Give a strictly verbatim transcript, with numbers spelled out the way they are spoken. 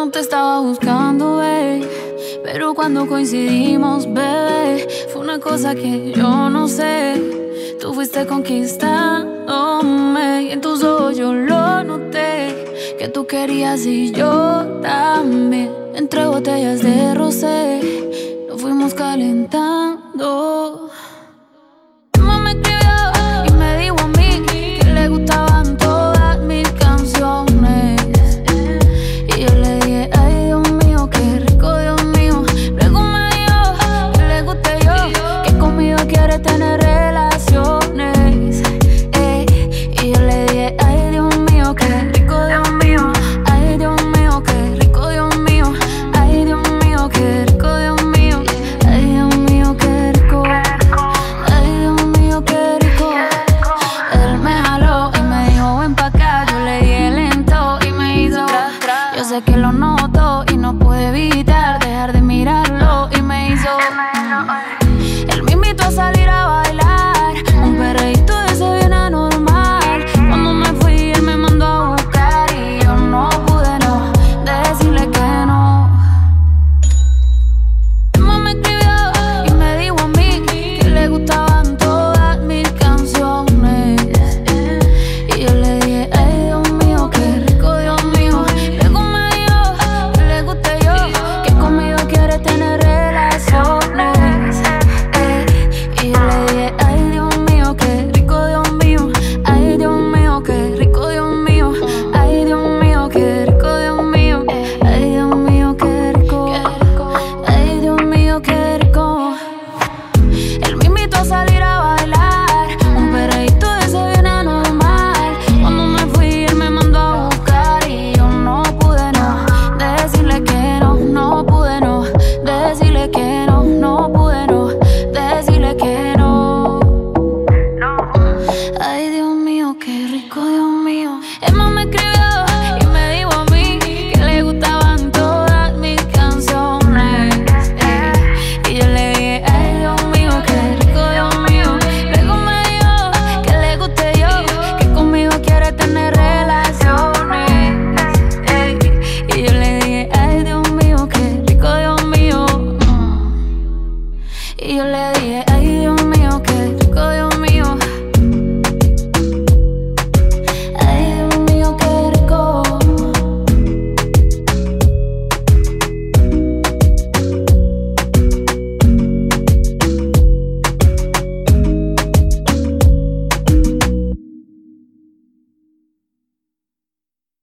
no te estaba buscando, babe, pero cuando coincidimos, bebé, fue una cosa que yo no sé. Tú fuiste conquistándome y en tus ojos yo lo noté, que tú querías y yo también. Entre botellas de rosé nos fuimos calentando. Tu mamá me escribió y me dijo a mí que le gustaban todas mis canciones. Y yo le dije, ay Dios mío, qué rico, Dios mío. Luego me dijo que le guste yo, que conmigo quiere tener relaciones. Ey, y yo le dije, ay Dios mío, qué rico, Dios mío. Ay Dios mío, qué rico, Dios mío. Ay Dios mío, qué rico, Dios mío. Ay Dios mío, qué rico. Ay Dios mío, qué rico. Él me jaló y me dijo, ven pa' acá. Yo le dije lento y me hizo. Yo sé que lo noto y no pude evitar dejar de mirarlo y me hizo. Él me invitó a salir a bailar, un perreíto de ese bien anormal. Cuando me fui él me mandó a buscar y yo no pude no decirle que no. Mi mamá me escribió y me dijo a mí que le gustaban todas mis canciones. Y yo le dije, ay Dios mío, qué rico, Dios mío. Luego me dijo que le guste yo, que conmigo quiere tener relaciones. Ey, y yo le dije, ay Dios mío, qué rico, Dios mío. Ay Dios mío, qué rico, Dios mío. Ay Dios mío, qué rico, Dios mío. Ay Dios mío, qué rico. Ay Dios mío, qué rico. Él me invitó a salir a bailar, un perreíto de ese bien anormal. Cuando me fui él me mandó a buscar y yo no pude no decirle que no, no pude no decirle que no, no pude no decirle que no. Ay Dios mío, qué rico, Dios mío. Emma me escribió y me dijo a mí que le gustaban todas mis canciones. Ey, y yo le dije, ay Dios mío, qué rico, Dios mío. Luego me dijo que le guste yo, que conmigo quiere tener relaciones. Ey, y yo le dije, ay Dios mío, qué rico, Dios mío. Y yo le dije,